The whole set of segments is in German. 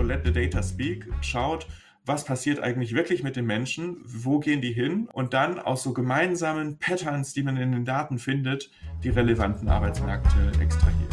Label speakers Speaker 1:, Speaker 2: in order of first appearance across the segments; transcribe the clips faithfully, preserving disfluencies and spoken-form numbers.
Speaker 1: Let the Data Speak schaut, was passiert eigentlich wirklich mit den Menschen, wo gehen die hin und dann aus so gemeinsamen Patterns, die man in den Daten findet, die relevanten Arbeitsmärkte extrahiert.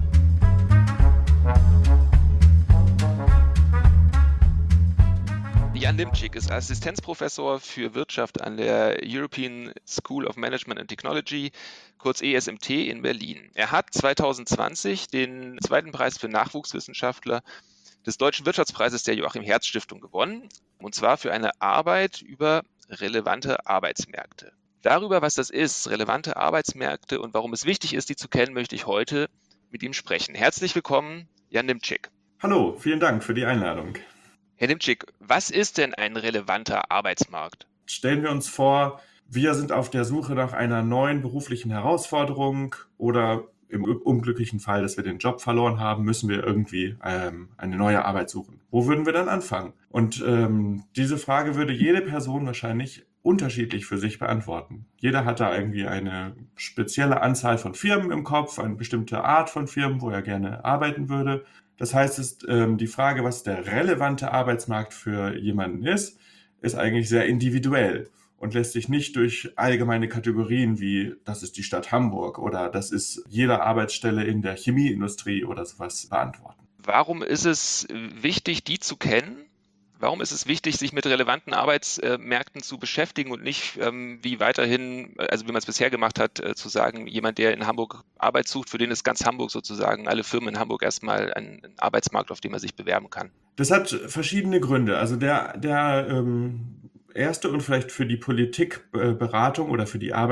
Speaker 2: Jan Lipczyk ist Assistenzprofessor für Wirtschaft an der European School of Management and Technology, kurz E S M T in Berlin. Er hat zwanzig zwanzig den zweiten Preis für Nachwuchswissenschaftler des Deutschen Wirtschaftspreises der Joachim Herz Stiftung gewonnen, und zwar für eine Arbeit über relevante Arbeitsmärkte. Darüber, was das ist, relevante Arbeitsmärkte und warum es wichtig ist, die zu kennen, möchte ich heute mit ihm sprechen. Herzlich willkommen, Jan Lipczyk.
Speaker 1: Hallo, vielen Dank für die Einladung.
Speaker 2: Herr Lipczyk, was ist denn ein relevanter Arbeitsmarkt?
Speaker 1: Stellen wir uns vor, wir sind auf der Suche nach einer neuen beruflichen Herausforderung oder im unglücklichen Fall, dass wir den Job verloren haben, müssen wir irgendwie ähm, eine neue Arbeit suchen. Wo würden wir dann anfangen? Und ähm, diese Frage würde jede Person wahrscheinlich unterschiedlich für sich beantworten. Jeder hat da irgendwie eine spezielle Anzahl von Firmen im Kopf, eine bestimmte Art von Firmen, wo er gerne arbeiten würde. Das heißt, es ist, ähm, die Frage, was der relevante Arbeitsmarkt für jemanden ist, ist eigentlich sehr individuell und lässt sich nicht durch allgemeine Kategorien wie das ist die Stadt Hamburg oder das ist jede Arbeitsstelle in der Chemieindustrie oder sowas beantworten.
Speaker 2: Warum ist es wichtig, die zu kennen? Warum ist es wichtig, sich mit relevanten Arbeitsmärkten zu beschäftigen und nicht ähm, wie weiterhin, also wie man es bisher gemacht hat, äh, zu sagen, jemand, der in Hamburg Arbeit sucht, für den ist ganz Hamburg sozusagen, alle Firmen in Hamburg erstmal ein, ein Arbeitsmarkt, auf dem er sich bewerben kann?
Speaker 1: Das hat verschiedene Gründe. Also der, der ähm, erste und vielleicht für die Politikberatung oder für die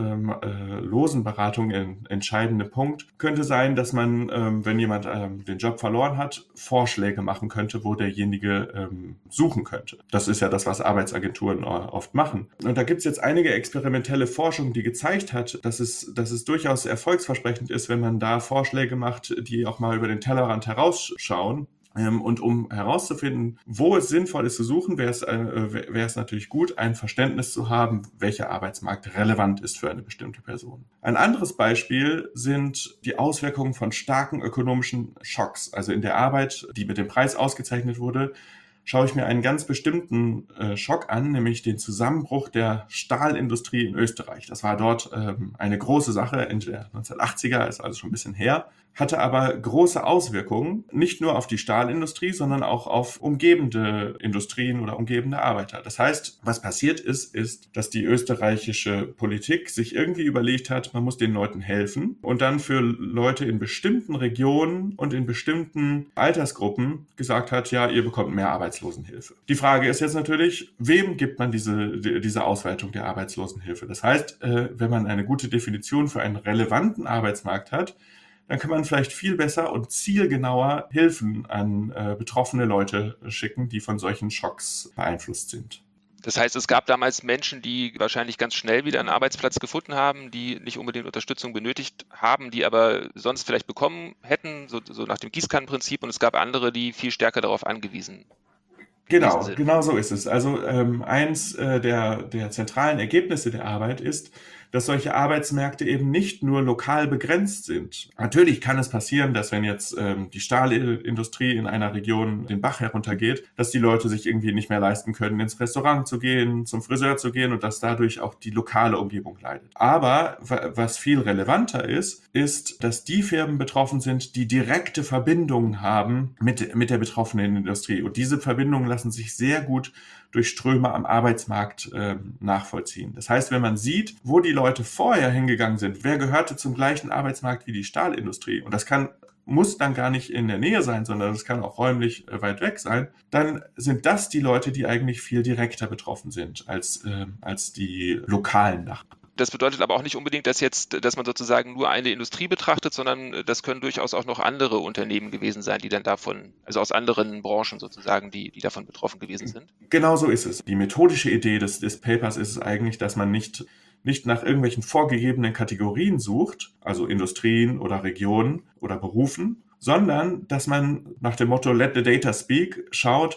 Speaker 1: Arbeitslosenberatung ähm, äh, entscheidende Punkt könnte sein, dass man, ähm, wenn jemand ähm, den Job verloren hat, Vorschläge machen könnte, wo derjenige ähm, suchen könnte. Das ist ja das, was Arbeitsagenturen oft machen. Und da gibt es jetzt einige experimentelle Forschung, die gezeigt hat, dass es, dass es durchaus erfolgsversprechend ist, wenn man da Vorschläge macht, die auch mal über den Tellerrand herausschauen. Und um herauszufinden, wo es sinnvoll ist zu suchen, wäre es, äh, wäre es natürlich gut, ein Verständnis zu haben, welcher Arbeitsmarkt relevant ist für eine bestimmte Person. Ein anderes Beispiel sind die Auswirkungen von starken ökonomischen Schocks. Also in der Arbeit, die mit dem Preis ausgezeichnet wurde, schaue ich mir einen ganz bestimmten äh, Schock an, nämlich den Zusammenbruch der Stahlindustrie in Österreich. Das war dort ähm, eine große Sache, Ende der neunzehnhundertachtziger, ist also schon ein bisschen her, hatte aber große Auswirkungen, nicht nur auf die Stahlindustrie, sondern auch auf umgebende Industrien oder umgebende Arbeiter. Das heißt, was passiert ist, ist, dass die österreichische Politik sich irgendwie überlegt hat, man muss den Leuten helfen und dann für Leute in bestimmten Regionen und in bestimmten Altersgruppen gesagt hat, ja, ihr bekommt mehr Arbeitslosenhilfe. Die Frage ist jetzt natürlich, wem gibt man diese, diese Ausweitung der Arbeitslosenhilfe? Das heißt, wenn man eine gute Definition für einen relevanten Arbeitsmarkt hat, dann kann man vielleicht viel besser und zielgenauer Hilfen an äh, betroffene Leute schicken, die von solchen Schocks beeinflusst sind.
Speaker 2: Das heißt, es gab damals Menschen, die wahrscheinlich ganz schnell wieder einen Arbeitsplatz gefunden haben, die nicht unbedingt Unterstützung benötigt haben, die aber sonst vielleicht bekommen hätten, so, so nach dem Gießkannenprinzip, und es gab andere, die viel stärker darauf angewiesen
Speaker 1: Genau,
Speaker 2: sind.
Speaker 1: genau so ist es. Also ähm, eins äh, der, der zentralen Ergebnisse der Arbeit ist, dass solche Arbeitsmärkte eben nicht nur lokal begrenzt sind. Natürlich kann es passieren, dass wenn jetzt ähm, die Stahlindustrie in einer Region den Bach heruntergeht, dass die Leute sich irgendwie nicht mehr leisten können, ins Restaurant zu gehen, zum Friseur zu gehen und dass dadurch auch die lokale Umgebung leidet. Aber w- was viel relevanter ist, ist, dass die Firmen betroffen sind, die direkte Verbindungen haben mit, mit der betroffenen Industrie. Und diese Verbindungen lassen sich sehr gut durch Ströme am Arbeitsmarkt äh, nachvollziehen. Das heißt, wenn man sieht, wo die Leute vorher hingegangen sind, wer gehörte zum gleichen Arbeitsmarkt wie die Stahlindustrie, und das kann muss dann gar nicht in der Nähe sein, sondern das kann auch räumlich äh, weit weg sein, dann sind das die Leute, die eigentlich viel direkter betroffen sind als, äh, als die lokalen Nachbarn.
Speaker 2: Das bedeutet aber auch nicht unbedingt, dass jetzt, dass man sozusagen nur eine Industrie betrachtet, sondern das können durchaus auch noch andere Unternehmen gewesen sein, die dann davon, also aus anderen Branchen sozusagen, die, die davon betroffen gewesen sind.
Speaker 1: Genau so ist es. Die methodische Idee des, des Papers ist es eigentlich, dass man nicht, nicht nach irgendwelchen vorgegebenen Kategorien sucht, also Industrien oder Regionen oder Berufen, sondern dass man nach dem Motto Let the Data Speak schaut,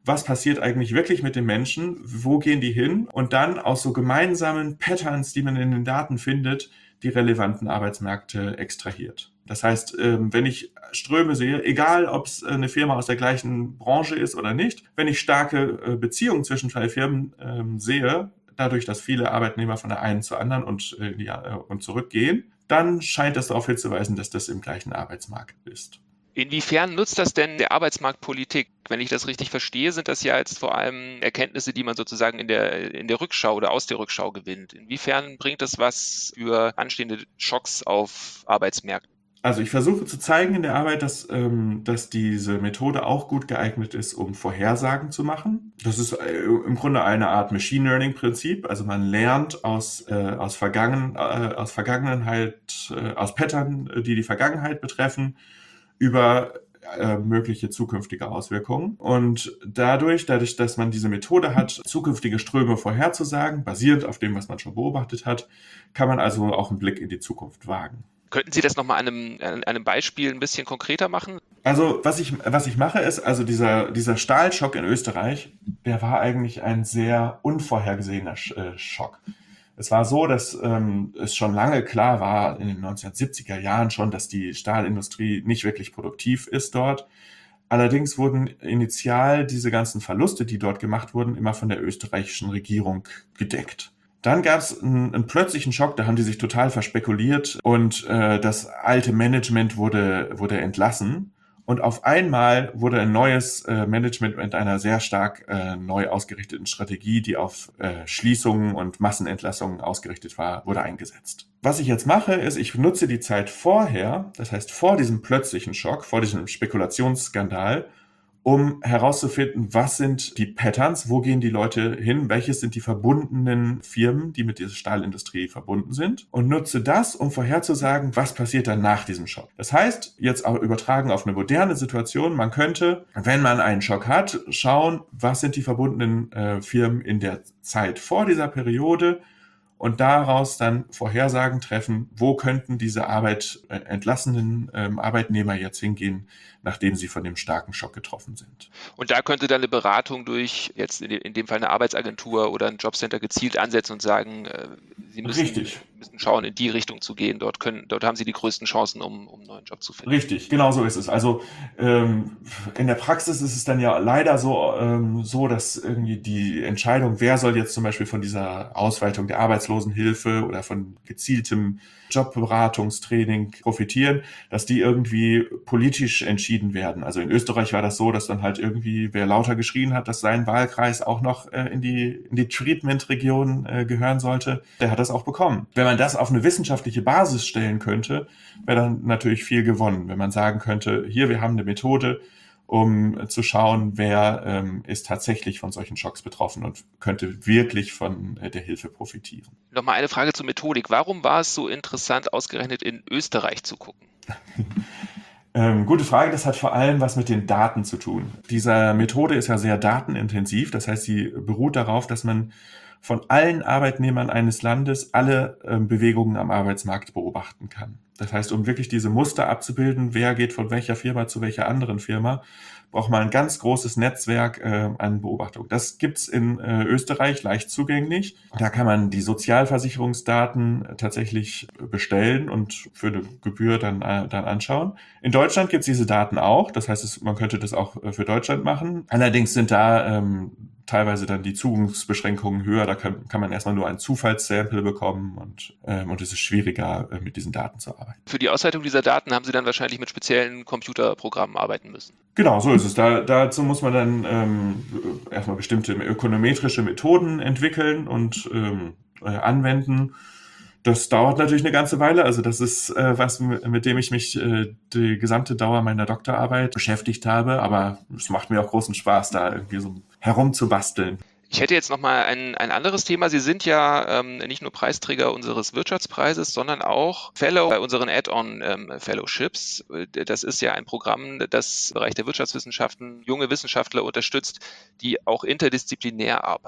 Speaker 1: was passiert eigentlich wirklich mit den Menschen, wo gehen die hin und dann aus so gemeinsamen Patterns, die man in den Daten findet, die relevanten Arbeitsmärkte extrahiert. Das heißt, wenn ich Ströme sehe, egal ob es eine Firma aus der gleichen Branche ist oder nicht, wenn ich starke Beziehungen zwischen zwei Firmen sehe, dadurch, dass viele Arbeitnehmer von der einen zur anderen und, ja, und zurückgehen, dann scheint das darauf hinzuweisen, dass das im gleichen Arbeitsmarkt ist.
Speaker 2: Inwiefern nutzt das denn der Arbeitsmarktpolitik? Wenn ich das richtig verstehe, sind das ja jetzt vor allem Erkenntnisse, die man sozusagen in der, in der Rückschau oder aus der Rückschau gewinnt. Inwiefern bringt das was für anstehende Schocks auf Arbeitsmärkten?
Speaker 1: Also ich versuche zu zeigen in der Arbeit, dass, ähm, dass diese Methode auch gut geeignet ist, um Vorhersagen zu machen. Das ist äh, im Grunde eine Art Machine Learning Prinzip. Also man lernt aus, äh, aus, Vergangen, äh, aus Vergangenheit, äh, aus Pattern, die die Vergangenheit betreffen, über äh, mögliche zukünftige Auswirkungen. Und dadurch, dadurch, dass man diese Methode hat, zukünftige Ströme vorherzusagen, basierend auf dem, was man schon beobachtet hat, kann man also auch einen Blick in die Zukunft wagen.
Speaker 2: Könnten Sie das nochmal an einem, an einem Beispiel ein bisschen konkreter machen?
Speaker 1: Also was ich, was ich mache ist, also dieser, dieser Stahlschock in Österreich, der war eigentlich ein sehr unvorhergesehener Schock. Es war so, dass ähm, es schon lange klar war, in den neunzehnhundertsiebziger Jahren schon, dass die Stahlindustrie nicht wirklich produktiv ist dort. Allerdings wurden initial diese ganzen Verluste, die dort gemacht wurden, immer von der österreichischen Regierung gedeckt. Dann gab es einen, einen plötzlichen Schock, da haben die sich total verspekuliert und äh, das alte Management wurde, wurde entlassen. Und auf einmal wurde ein neues äh, Management mit einer sehr stark äh, neu ausgerichteten Strategie, die auf äh, Schließungen und Massenentlassungen ausgerichtet war, wurde eingesetzt. Was ich jetzt mache, ist, ich nutze die Zeit vorher, das heißt vor diesem plötzlichen Schock, vor diesem Spekulationsskandal, um herauszufinden, was sind die Patterns, wo gehen die Leute hin, welches sind die verbundenen Firmen, die mit dieser Stahlindustrie verbunden sind und nutze das, um vorherzusagen, was passiert dann nach diesem Schock. Das heißt, jetzt auch übertragen auf eine moderne Situation, man könnte, wenn man einen Schock hat, schauen, was sind die verbundenen äh, Firmen in der Zeit vor dieser Periode und daraus dann Vorhersagen treffen, wo könnten diese Arbeit, äh, entlassenen ähm, Arbeitnehmer jetzt hingehen, nachdem sie von dem starken Schock getroffen sind.
Speaker 2: Und da könnte dann eine Beratung durch, jetzt in, de, in dem Fall eine Arbeitsagentur oder ein Jobcenter gezielt ansetzen und sagen, äh, Sie müssen,
Speaker 1: Richtig.
Speaker 2: müssen schauen, in die Richtung zu gehen. Dort, können, dort haben Sie die größten Chancen, um, um einen neuen Job zu finden.
Speaker 1: Richtig, genau so ist es. Also ähm, in der Praxis ist es dann ja leider so, ähm, so, dass irgendwie die Entscheidung, wer soll jetzt zum Beispiel von dieser Ausweitung der Arbeitslosenhilfe oder von gezieltem Jobberatungstraining profitieren, dass die irgendwie politisch entschieden werden. Also in Österreich war das so, dass dann halt irgendwie, wer lauter geschrien hat, dass sein Wahlkreis auch noch äh, in die, in die Treatment-Region äh, gehören sollte, der hat das auch bekommen. Wenn man das auf eine wissenschaftliche Basis stellen könnte, wäre dann natürlich viel gewonnen. Wenn man sagen könnte, hier, wir haben eine Methode, um zu schauen, wer ähm, ist tatsächlich von solchen Schocks betroffen und könnte wirklich von äh, der Hilfe profitieren.
Speaker 2: Nochmal eine Frage zur Methodik. Warum war es so interessant, ausgerechnet in Österreich zu gucken?
Speaker 1: ähm, gute Frage, das hat vor allem was mit den Daten zu tun. Diese Methode ist ja sehr datenintensiv, das heißt, sie beruht darauf, dass man von allen Arbeitnehmern eines Landes alle äh, Bewegungen am Arbeitsmarkt beobachten kann. Das heißt, um wirklich diese Muster abzubilden, wer geht von welcher Firma zu welcher anderen Firma, braucht man ein ganz großes Netzwerk äh, an Beobachtung. Das gibt's in äh, Österreich leicht zugänglich. Da kann man die Sozialversicherungsdaten tatsächlich bestellen und für eine Gebühr dann, äh, dann anschauen. In Deutschland gibt's diese Daten auch. Das heißt, es, man könnte das auch äh, für Deutschland machen. Allerdings sind da ähm, teilweise dann die Zugangsbeschränkungen höher. Da kann, kann man erstmal nur ein Zufallssample bekommen und, ähm, und es ist schwieriger, äh, mit diesen Daten zu arbeiten.
Speaker 2: Für die Auswertung dieser Daten haben Sie dann wahrscheinlich mit speziellen Computerprogrammen arbeiten müssen.
Speaker 1: Genau, so ist es. Da, dazu muss man dann ähm, erstmal bestimmte ökonometrische Methoden entwickeln und ähm, äh, anwenden. Das dauert natürlich eine ganze Weile. Also das ist äh, was, mit dem ich mich äh, die gesamte Dauer meiner Doktorarbeit beschäftigt habe. Aber es macht mir auch großen Spaß, da irgendwie so herumzubasteln.
Speaker 2: Ich hätte jetzt nochmal ein, ein anderes Thema. Sie sind ja ähm, nicht nur Preisträger unseres Wirtschaftspreises, sondern auch Fellow bei unseren Add-on-Fellowships. Das ist ja ein Programm, das im Bereich der Wirtschaftswissenschaften junge Wissenschaftler unterstützt, die auch interdisziplinär arbeiten.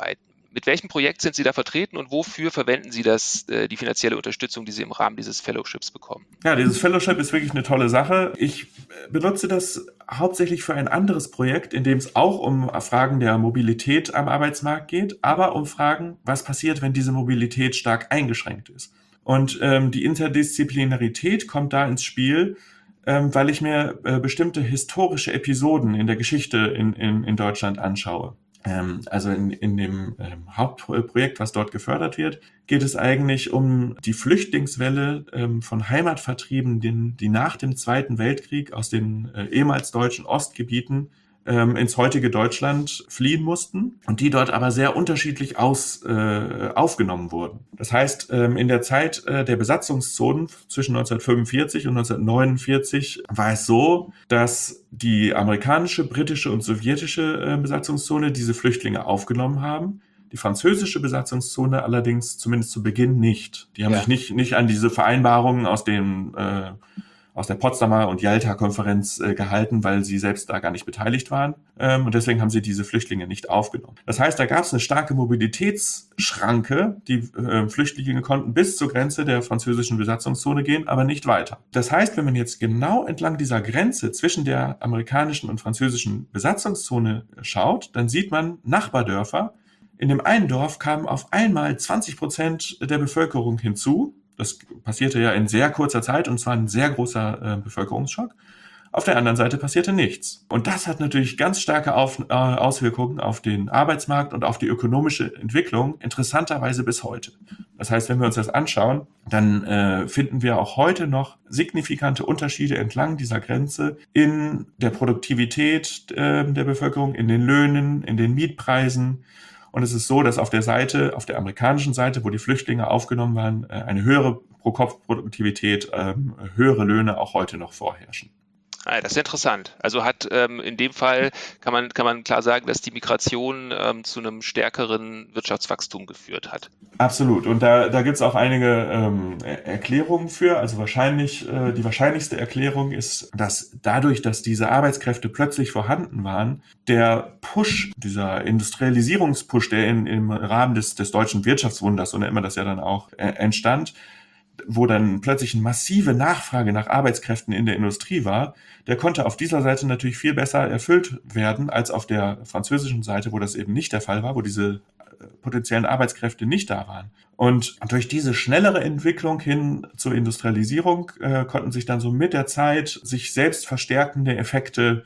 Speaker 2: Mit welchem Projekt sind Sie da vertreten und wofür verwenden Sie das, äh, die finanzielle Unterstützung, die Sie im Rahmen dieses Fellowships bekommen?
Speaker 1: Ja, dieses Fellowship ist wirklich eine tolle Sache. Ich benutze das hauptsächlich für ein anderes Projekt, in dem es auch um Fragen der Mobilität am Arbeitsmarkt geht, aber um Fragen, was passiert, wenn diese Mobilität stark eingeschränkt ist. Und ähm, die Interdisziplinarität kommt da ins Spiel, ähm, weil ich mir äh, bestimmte historische Episoden in der Geschichte in, in, in Deutschland anschaue. Ähm, also in, in dem ähm, Hauptprojekt, was dort gefördert wird, geht es eigentlich um die Flüchtlingswelle ähm, von Heimatvertriebenen, die nach dem Zweiten Weltkrieg aus den äh, ehemals deutschen Ostgebieten ähm, ins heutige Deutschland fliehen mussten und die dort aber sehr unterschiedlich aus, äh, aufgenommen wurden. Das heißt, ähm, in der Zeit äh, der Besatzungszonen zwischen neunzehnhundertfünfundvierzig und neunzehnhundertneunundvierzig war es so, dass die amerikanische, britische und sowjetische äh, Besatzungszone diese Flüchtlinge aufgenommen haben. Die französische Besatzungszone allerdings zumindest zu Beginn nicht. Die haben
Speaker 2: Ja.
Speaker 1: sich nicht, nicht an diese Vereinbarungen aus dem äh, aus der Potsdamer und Jalta-Konferenz äh, gehalten, weil sie selbst da gar nicht beteiligt waren. Ähm, und deswegen haben sie diese Flüchtlinge nicht aufgenommen. Das heißt, da gab es eine starke Mobilitätsschranke. Die äh, Flüchtlinge konnten bis zur Grenze der französischen Besatzungszone gehen, aber nicht weiter. Das heißt, wenn man jetzt genau entlang dieser Grenze zwischen der amerikanischen und französischen Besatzungszone schaut, dann sieht man Nachbardörfer. In dem einen Dorf kamen auf einmal zwanzig Prozent der Bevölkerung hinzu. Das passierte ja in sehr kurzer Zeit und zwar ein sehr großer äh, Bevölkerungsschock. Auf der anderen Seite passierte nichts. Und das hat natürlich ganz starke auf, äh, Auswirkungen auf den Arbeitsmarkt und auf die ökonomische Entwicklung, interessanterweise bis heute. Das heißt, wenn wir uns das anschauen, dann äh, finden wir auch heute noch signifikante Unterschiede entlang dieser Grenze in der Produktivität äh, der Bevölkerung, in den Löhnen, in den Mietpreisen. Und es ist so, dass auf der Seite, auf der amerikanischen Seite, wo die Flüchtlinge aufgenommen waren, eine höhere Pro-Kopf-Produktivität, ähm, höhere Löhne auch heute noch vorherrschen.
Speaker 2: Ah, das ist interessant. Also hat ähm, in dem Fall kann man, kann man klar sagen, dass die Migration ähm, zu einem stärkeren Wirtschaftswachstum geführt hat.
Speaker 1: Absolut. Und da, da gibt es auch einige ähm, Erklärungen für. Also wahrscheinlich, äh, die wahrscheinlichste Erklärung ist, dass dadurch, dass diese Arbeitskräfte plötzlich vorhanden waren, der Push, dieser Industrialisierungspush, der in, im Rahmen des, des deutschen Wirtschaftswunders, so nennt man das ja dann auch, äh, entstand, wo dann plötzlich eine massive Nachfrage nach Arbeitskräften in der Industrie war, der konnte auf dieser Seite natürlich viel besser erfüllt werden als auf der französischen Seite, wo das eben nicht der Fall war, wo diese potenziellen Arbeitskräfte nicht da waren. Und durch diese schnellere Entwicklung hin zur Industrialisierung äh, konnten sich dann so mit der Zeit sich selbst verstärkende Effekte,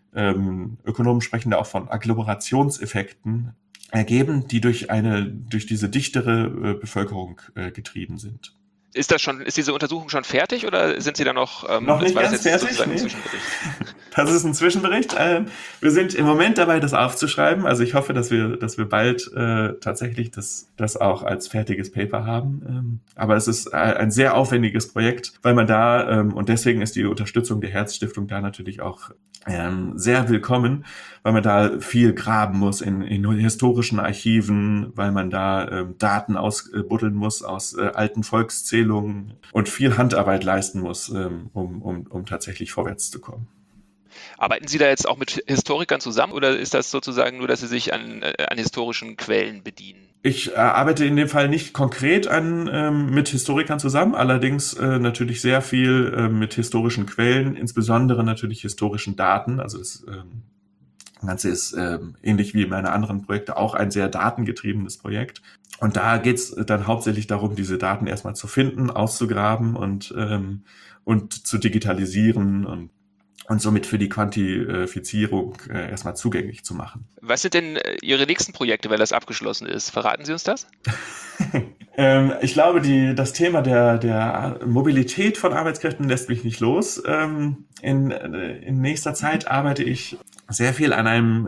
Speaker 1: ähm, Ökonomen sprechen da auch von Agglomerationseffekten, ergeben, die durch eine, durch diese dichtere äh, Bevölkerung äh, getrieben sind.
Speaker 2: Ist das schon, ist diese Untersuchung schon fertig oder sind Sie da noch? Ähm,
Speaker 1: noch nicht
Speaker 2: war
Speaker 1: ganz
Speaker 2: das jetzt
Speaker 1: fertig.
Speaker 2: sozusagen
Speaker 1: Nee.
Speaker 2: ein Zwischenbericht?
Speaker 1: Das ist ein Zwischenbericht. Ähm, wir sind im Moment dabei, das aufzuschreiben. Also ich hoffe, dass wir, dass wir bald äh, tatsächlich das, das auch als fertiges Paper haben. Ähm, aber es ist ein sehr aufwendiges Projekt, weil man da, ähm, und deswegen ist die Unterstützung der Herzstiftung da natürlich auch ähm, sehr willkommen, weil man da viel graben muss in, in historischen Archiven, weil man da ähm, Daten ausbuddeln muss aus äh, alten Volkszählungen und viel Handarbeit leisten muss, ähm, um, um, um tatsächlich vorwärts zu kommen.
Speaker 2: Arbeiten Sie da jetzt auch mit Historikern zusammen oder ist das sozusagen nur, dass Sie sich an, äh, an historischen Quellen bedienen?
Speaker 1: Ich äh, arbeite in dem Fall nicht konkret an, ähm, mit Historikern zusammen, allerdings äh, natürlich sehr viel äh, mit historischen Quellen, insbesondere natürlich historischen Daten. Also das ähm, Ganze ist ähm, ähnlich wie meine anderen Projekte auch ein sehr datengetriebenes Projekt. Und da geht es dann hauptsächlich darum, diese Daten erstmal zu finden, auszugraben und, ähm, und zu digitalisieren und und somit für die Quantifizierung äh, erstmal zugänglich zu machen.
Speaker 2: Was sind denn Ihre nächsten Projekte, wenn das abgeschlossen ist? Verraten Sie uns das?
Speaker 1: ähm, ich glaube, die, das Thema der, der Mobilität von Arbeitskräften lässt mich nicht los. Ähm, in, in nächster Zeit arbeite ich sehr viel an, einem, äh,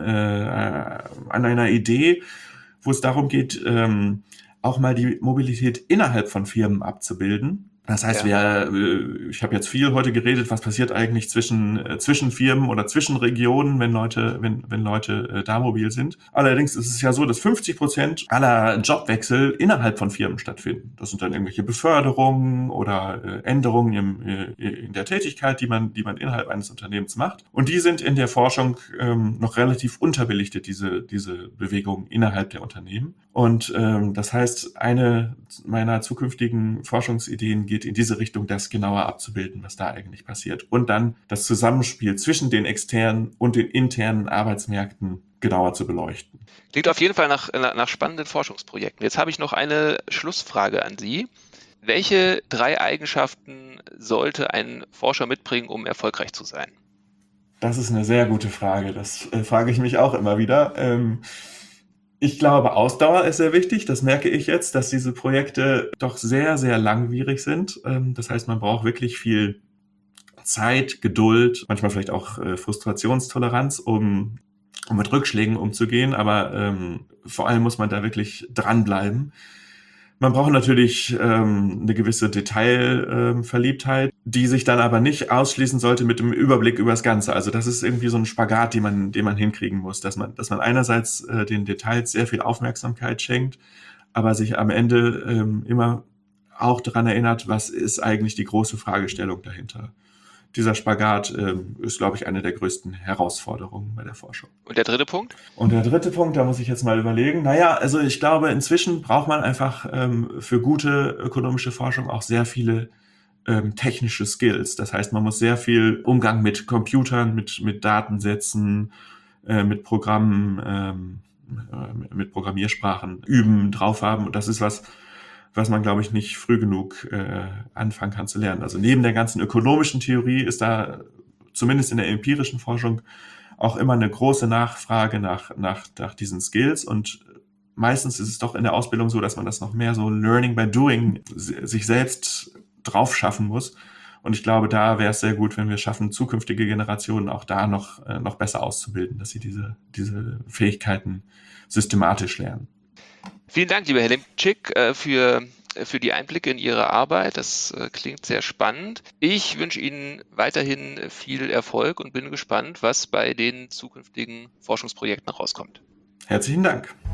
Speaker 1: an einer Idee, wo es darum geht, ähm, auch mal die Mobilität innerhalb von Firmen abzubilden. Das heißt,
Speaker 2: Ja.
Speaker 1: wir, äh, ich habe jetzt viel heute geredet, was passiert eigentlich zwischen, äh, zwischen Firmen oder zwischen Regionen, wenn Leute, wenn, wenn Leute äh, da mobil sind. Allerdings ist es ja so, dass fünfzig Prozent aller Jobwechsel innerhalb von Firmen stattfinden. Das sind dann irgendwelche Beförderungen oder äh, Änderungen im, äh, in der Tätigkeit, die man, die man innerhalb eines Unternehmens macht. Und die sind in der Forschung ähm, noch relativ unterbelichtet, diese, diese Bewegungen innerhalb der Unternehmen. Und ähm, das heißt, eine meiner zukünftigen Forschungsideen geht in diese Richtung, das genauer abzubilden, was da eigentlich passiert. Und dann das Zusammenspiel zwischen den externen und den internen Arbeitsmärkten genauer zu beleuchten.
Speaker 2: Klingt auf jeden Fall nach, nach spannenden Forschungsprojekten. Jetzt habe ich noch eine Schlussfrage an Sie. Welche drei Eigenschaften sollte ein Forscher mitbringen, um erfolgreich zu sein?
Speaker 1: Das ist eine sehr gute Frage. Das äh, frage ich mich auch immer wieder. Ähm, Ich glaube, Ausdauer ist sehr wichtig. Das merke ich jetzt, dass diese Projekte doch sehr, sehr langwierig sind. Ähm, Das heißt, man braucht wirklich viel Zeit, Geduld, manchmal vielleicht auch äh, Frustrationstoleranz, um, um mit Rückschlägen umzugehen. Aber ähm, vor allem muss man da wirklich dranbleiben. Man braucht natürlich ähm, eine gewisse Detailverliebtheit, die sich dann aber nicht ausschließen sollte mit dem Überblick über das Ganze. Also das ist irgendwie so ein Spagat, den man, den man hinkriegen muss, dass man, dass man einerseits äh, den Details sehr viel Aufmerksamkeit schenkt, aber sich am Ende ähm, immer auch daran erinnert, was ist eigentlich die große Fragestellung dahinter. Dieser Spagat ähm, ist, glaube ich, eine der größten Herausforderungen bei der Forschung.
Speaker 2: Und der dritte Punkt?
Speaker 1: Und der dritte Punkt, da muss ich jetzt mal überlegen. Naja, also ich glaube, inzwischen braucht man einfach ähm, für gute ökonomische Forschung auch sehr viele ähm, technische Skills. Das heißt, man muss sehr viel Umgang mit Computern, mit, mit Datensätzen, äh, mit Programmen, ähm, äh, mit Programmiersprachen üben, drauf haben. Und das ist was, was man, glaube ich, nicht früh genug äh, anfangen kann zu lernen. Also neben der ganzen ökonomischen Theorie ist da zumindest in der empirischen Forschung auch immer eine große Nachfrage nach, nach, nach diesen Skills, und meistens ist es doch in der Ausbildung so, dass man das noch mehr so Learning by Doing sich selbst drauf schaffen muss. Und ich glaube, da wäre es sehr gut, wenn wir schaffen, zukünftige Generationen auch da noch, äh, noch besser auszubilden, dass sie diese, diese Fähigkeiten systematisch lernen.
Speaker 2: Vielen Dank, lieber Herr Limczyk, äh, für, für die Einblicke in Ihre Arbeit. Das äh, klingt sehr spannend. Ich wünsche Ihnen weiterhin viel Erfolg und bin gespannt, was bei den zukünftigen Forschungsprojekten rauskommt.
Speaker 1: Herzlichen Dank.